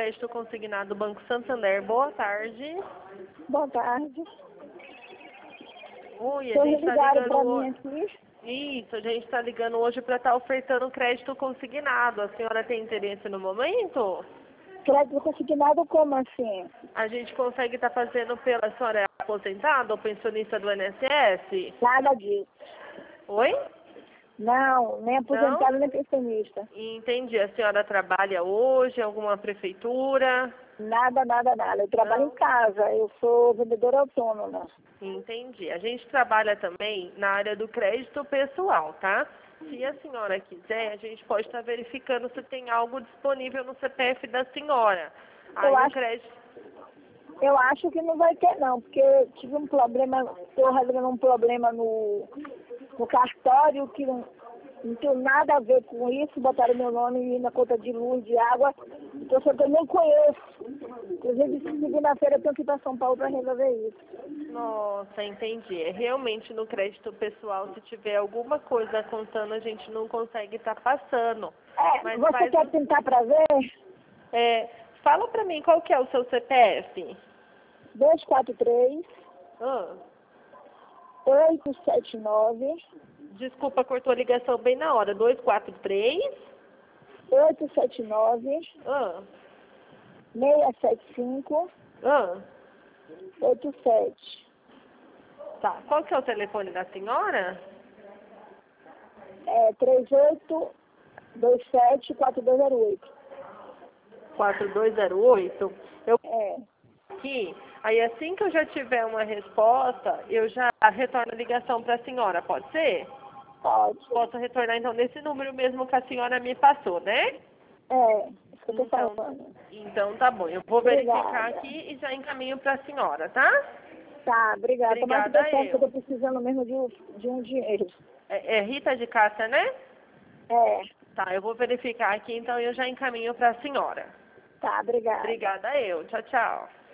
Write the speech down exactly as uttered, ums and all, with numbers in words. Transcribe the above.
Crédito Consignado Banco Santander. Boa tarde. Boa tarde. Oi, a Vocês gente está ligaram ligando para mim hoje. aqui. Isso, a gente está ligando hoje para estar ofertando crédito consignado. A senhora tem interesse no momento? Crédito consignado como assim? A gente consegue estar fazendo pela a senhora é aposentada ou pensionista do I N S S? Nada disso. Oi? Não, nem aposentado nem pensionista. Entendi. A senhora trabalha hoje em alguma prefeitura? Nada, nada, nada. Eu trabalho Não. em casa. Eu sou vendedora autônoma. Entendi. A gente trabalha também na área do crédito pessoal, tá? Se a senhora quiser, a gente pode estar verificando se tem algo disponível no C P F da senhora. Aí Eu o acho, crédito... eu acho que não vai ter não, porque eu tive um problema, estou resolvendo um problema no, no cartório que não, não tem nada a ver com isso, botaram meu nome na conta de luz, de água, então só que eu nem conheço. Inclusive, segunda-feira eu tenho que ir para São Paulo para resolver isso. Nossa, entendi. É realmente no crédito pessoal, se tiver alguma coisa contando, a gente não consegue estar passando. É, Mas você faz quer um- tentar para ver? é, fala pra mim qual que é o seu C P F. dois quatro três, Ah, oito sete nove, desculpa, cortou a ligação bem na hora. dois quatro três. oito sete nove, Ah, seis sete cinco, ah, oito sete. tá. Qual que é o telefone da senhora? É três oito dois sete quatro dois zero oito. quatro dois zero oito. Eu É, aqui, aí assim que eu já tiver uma resposta, eu já retorno a ligação para a senhora, pode ser? pode. Posso retornar então nesse número mesmo que a senhora me passou, né? É, isso que eu tô Então, falando. então tá bom. Eu vou verificar Obrigada. aqui e já encaminho para a senhora, tá? Tá, obrigada. Tomara que dê Obrigada certo, que eu eu. tô precisando mesmo de, um- de um dinheiro. É, é Rita de Cássia, né? É, Tá, eu vou verificar aqui, então eu já encaminho para a senhora. tá, obrigada. Obrigada eu. Tchau, tchau.